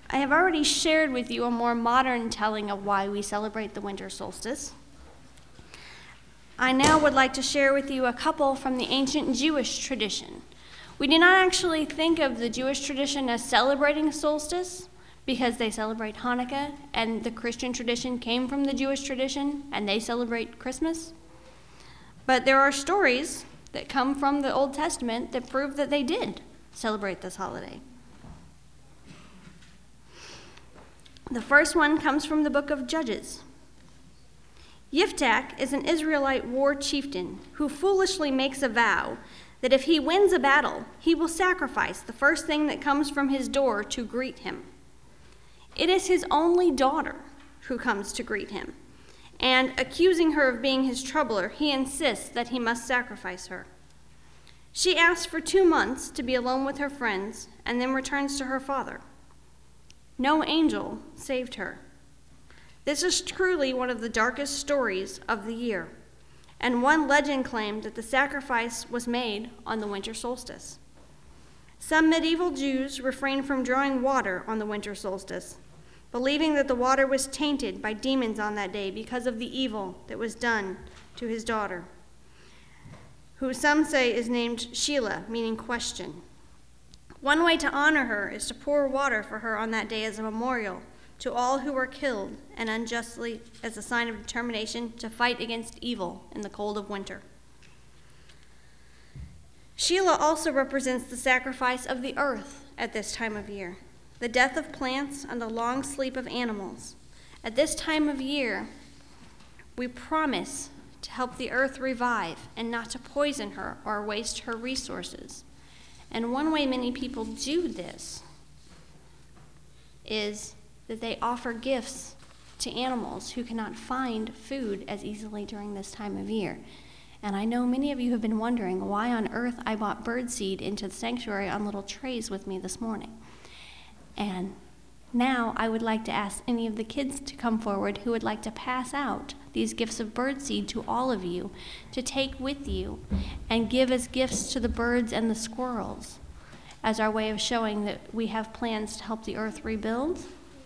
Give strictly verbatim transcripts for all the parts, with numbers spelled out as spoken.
I have already shared with you a more modern telling of why we celebrate the winter solstice. I now would like to share with you a couple from the ancient Jewish tradition. We do not actually think of the Jewish tradition as celebrating solstice because they celebrate Hanukkah, and the Christian tradition came from the Jewish tradition, and they celebrate Christmas. But there are stories that come from the Old Testament that prove that they did celebrate this holiday. The first one comes from the book of Judges. Yiftach is an Israelite war chieftain who foolishly makes a vow that if he wins a battle, he will sacrifice the first thing that comes from his door to greet him. It is his only daughter who comes to greet him, and accusing her of being his troubler, he insists that he must sacrifice her. She asks for two months to be alone with her friends and then returns to her father. No angel saved her. This is truly one of the darkest stories of the year, and one legend claimed that the sacrifice was made on the winter solstice. Some medieval Jews refrained from drawing water on the winter solstice, believing that the water was tainted by demons on that day because of the evil that was done to his daughter, who some say is named Sheila, meaning question. One way to honor her is to pour water for her on that day as a memorial to all who were killed and unjustly, as a sign of determination to fight against evil in the cold of winter. Sheila also represents the sacrifice of the earth at this time of year, the death of plants and the long sleep of animals. At this time of year, we promise to help the earth revive and not to poison her or waste her resources. And one way many people do this is that they offer gifts to animals who cannot find food as easily during this time of year. And I know many of you have been wondering why on earth I bought birdseed into the sanctuary on little trays with me this morning. And now I would like to ask any of the kids to come forward who would like to pass out these gifts of birdseed to all of you to take with you and give as gifts to the birds and the squirrels as our way of showing that we have plans to help the earth rebuild.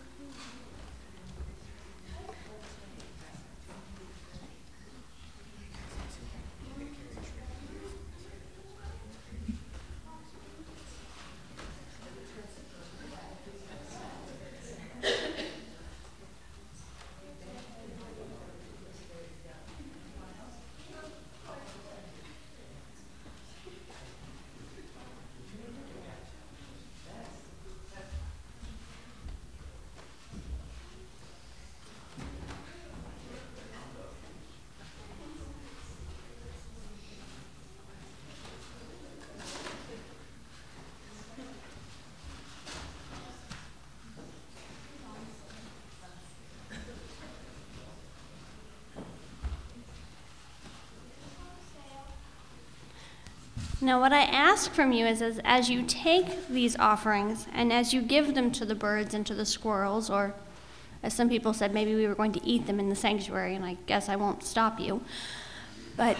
Now, what I ask from you is as, as you take these offerings and as you give them to the birds and to the squirrels, or as some people said, maybe we were going to eat them in the sanctuary, and I guess I won't stop you. But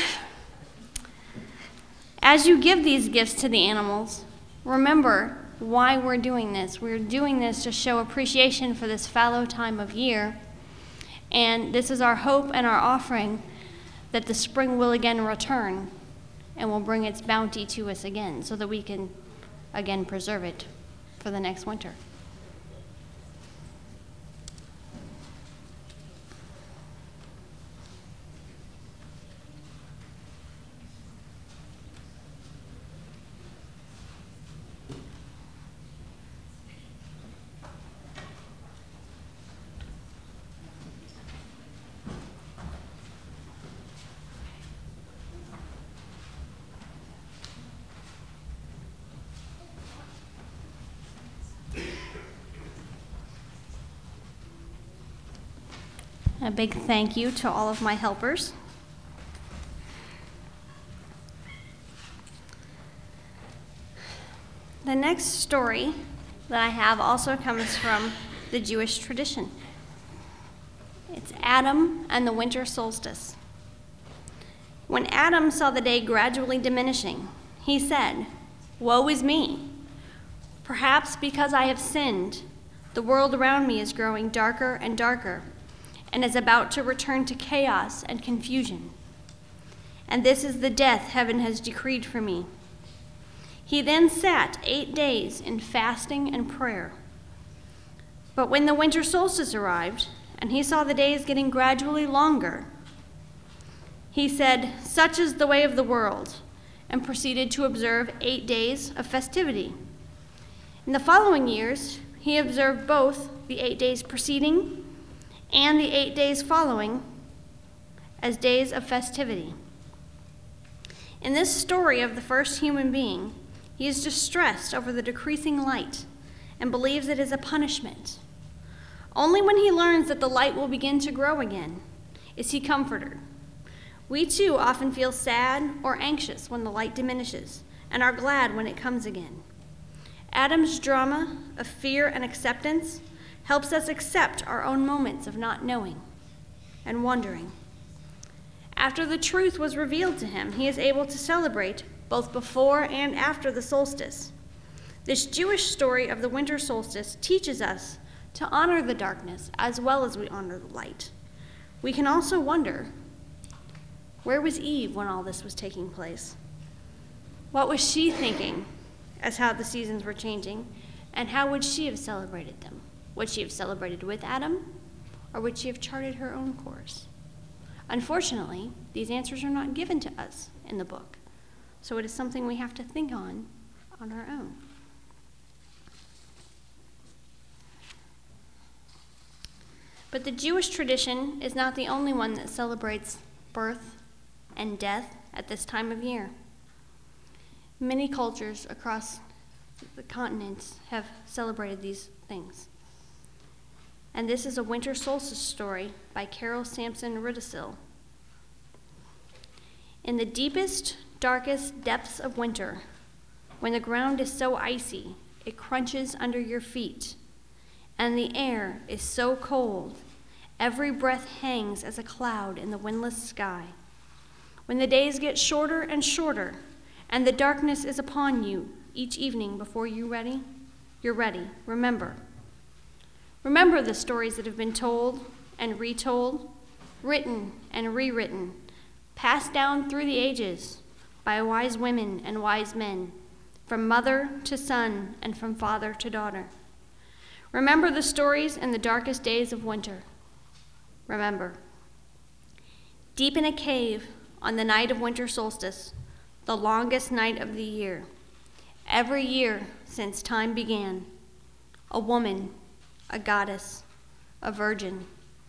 as you give these gifts to the animals, remember why we're doing this. We're doing this to show appreciation for this fallow time of year, and this is our hope and our offering that the spring will again return and will bring its bounty to us again so that we can again preserve it for the next winter. A big thank you to all of my helpers. The next story that I have also comes from the Jewish tradition. It's Adam and the winter solstice. When Adam saw the day gradually diminishing, he said, "Woe is me! Perhaps because I have sinned, The world around me is growing darker and darker and is about to return to chaos and confusion. And this is the death heaven has decreed for me. He then sat eight days in fasting and prayer. But when the winter solstice arrived, and he saw the days getting gradually longer, he said, "Such is the way of the world," and proceeded to observe eight days of festivity. In the following years, he observed both the eight days preceding and the eight days following as days of festivity. In this story of the first human being, he is distressed over the decreasing light and believes it is a punishment. Only when he learns that the light will begin to grow again is he comforted. We too often feel sad or anxious when the light diminishes and are glad when it comes again. Adam's drama of fear and acceptance helps us accept our own moments of not knowing and wondering. After the truth was revealed to him, he is able to celebrate both before and after the solstice. This Jewish story of the winter solstice teaches us to honor the darkness as well as we honor the light. We can also wonder, where was Eve when all this was taking place? What was she thinking as how the seasons were changing, and how would she have celebrated them? Would she have celebrated with Adam, or would she have charted her own course? Unfortunately, these answers are not given to us in the book, so it is something we have to think on on our own. But the Jewish tradition is not the only one that celebrates birth and death at this time of year. Many cultures across the continents have celebrated these things. And this is a winter solstice story by Carol Sampson Riddisill. In the deepest, darkest depths of winter, when the ground is so icy, it crunches under your feet, and the air is so cold, every breath hangs as a cloud in the windless sky. When the days get shorter and shorter, and the darkness is upon you each evening before you ready, you're ready. Remember. Remember the stories that have been told and retold, written and rewritten, passed down through the ages by wise women and wise men, from mother to son and from father to daughter. Remember the stories in the darkest days of winter. Remember. Deep in a cave on the night of winter solstice, the longest night of the year, every year since time began, a woman, a goddess, a virgin,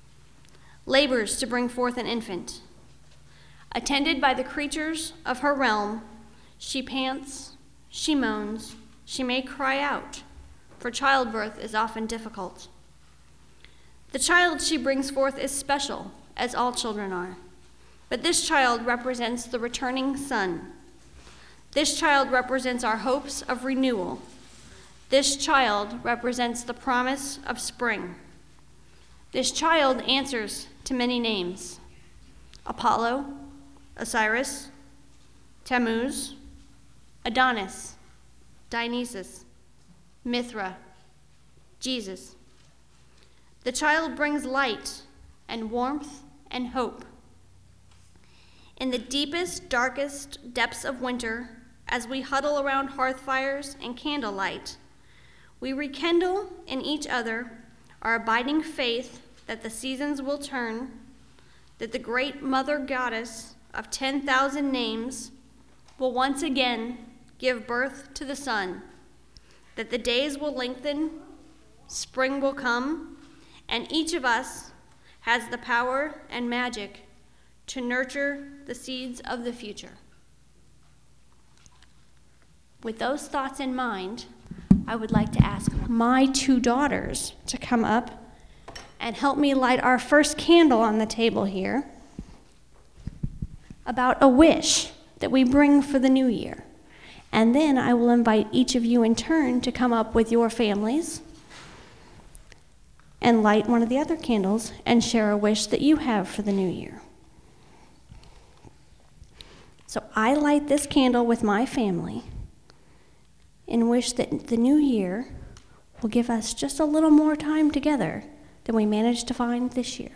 labors to bring forth an infant. Attended by the creatures of her realm, she pants, she moans, she may cry out, for childbirth is often difficult. The child she brings forth is special, as all children are, but this child represents the returning sun. This child represents our hopes of renewal. This child represents the promise of spring. This child answers to many names: Apollo, Osiris, Tammuz, Adonis, Dionysus, Mithra, Jesus. The child brings light and warmth and hope. In the deepest, darkest depths of winter, as we huddle around hearth fires and candlelight, we rekindle in each other our abiding faith that the seasons will turn, that the great mother goddess of ten thousand names will once again give birth to the sun, that the days will lengthen, spring will come, and each of us has the power and magic to nurture the seeds of the future. With those thoughts in mind, I would like to ask my two daughters to come up and help me light our first candle on the table here about a wish that we bring for the new year. And then I will invite each of you in turn to come up with your families and light one of the other candles and share a wish that you have for the new year. So I light this candle with my family and wish that the new year will give us just a little more time together than we managed to find this year.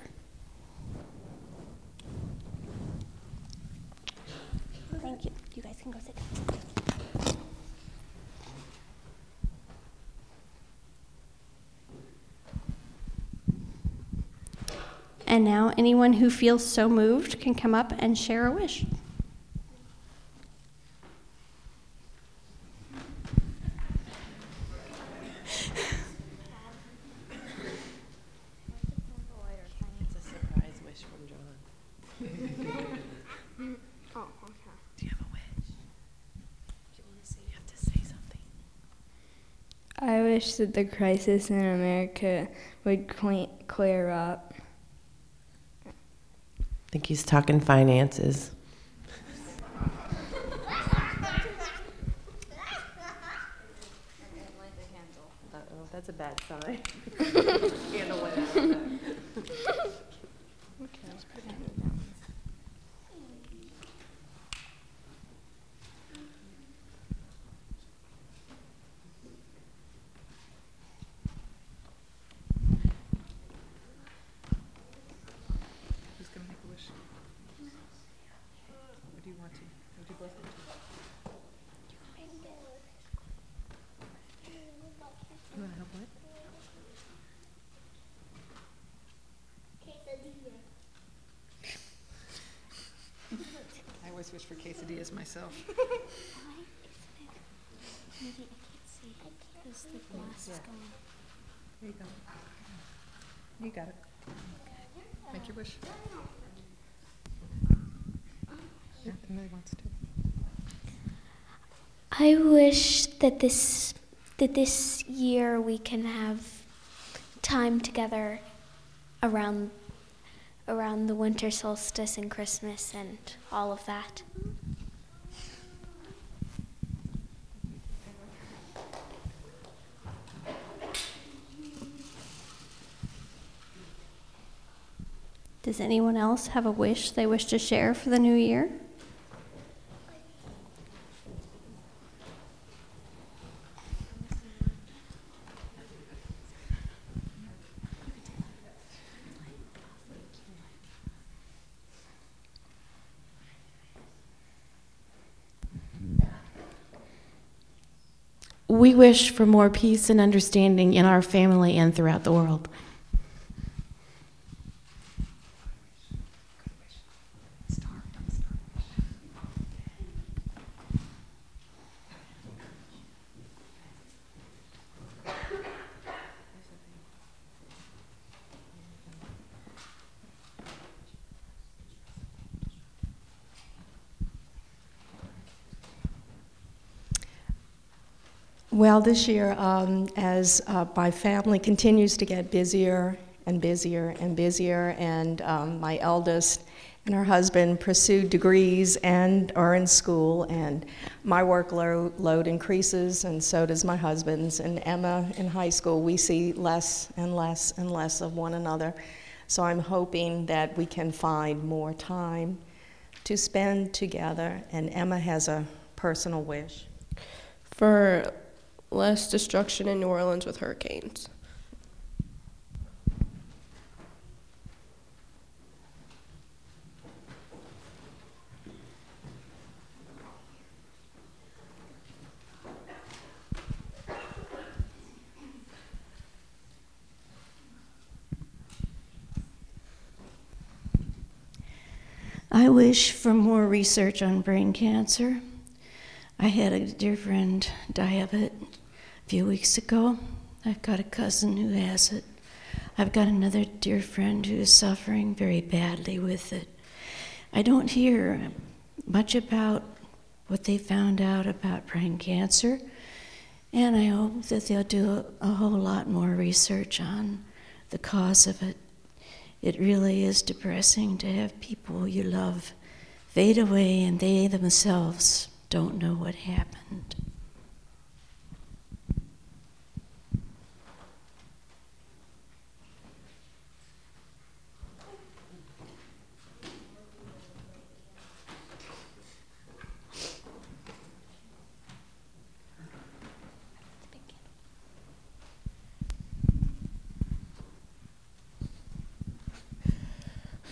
Thank you. You guys can go sit down. And now anyone who feels so moved can come up and share a wish. It's a surprise wish from John. Oh, okay. Do you have a wish? Do you want to say? You have to say something. I wish that the crisis in America would cle- clear up. I think he's talking finances. Uh-oh, that's a bad sign. Candle went out. Okay, let's put it on the balance. Who's going to make a wish? What do you want to? What do you both want to? You want to help what? I always wish for quesadillas myself. There you go. You got it. Make your wish. Yeah, Emily wants to. I wish that this that this year we can have time together around around the winter solstice and Christmas and all of that. Does anyone else have a wish they wish to share for the new year? We wish for more peace and understanding in our family and throughout the world. Well, this year, um, as uh, my family continues to get busier and busier and busier, and um, my eldest and her husband pursued degrees and are in school, and my workload load increases, and so does my husband's. And Emma in high school, we see less and less and less of one another. So I'm hoping that we can find more time to spend together, and Emma has a personal wish. For less destruction in New Orleans with hurricanes. I wish for more research on brain cancer. I had a dear friend die of it a few weeks ago. I've got a cousin who has it. I've got another dear friend who is suffering very badly with it. I don't hear much about what they found out about brain cancer, and I hope that they'll do a, a whole lot more research on the cause of it. It really is depressing to have people you love fade away and they themselves don't know what happened.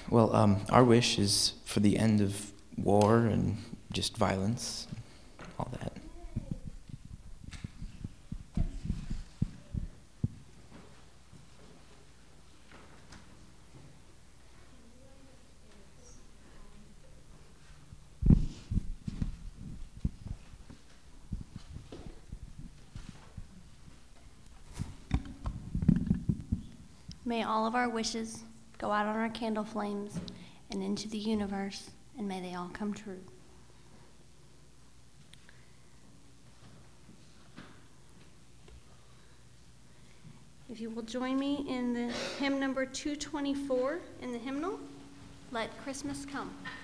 Well, um, our wish is for the end of war and just violence, all that. May all of our wishes go out on our candle flames and into the universe, and may they all come true. If you will join me in the hymn number two twenty-four in the hymnal, Let Christmas Come.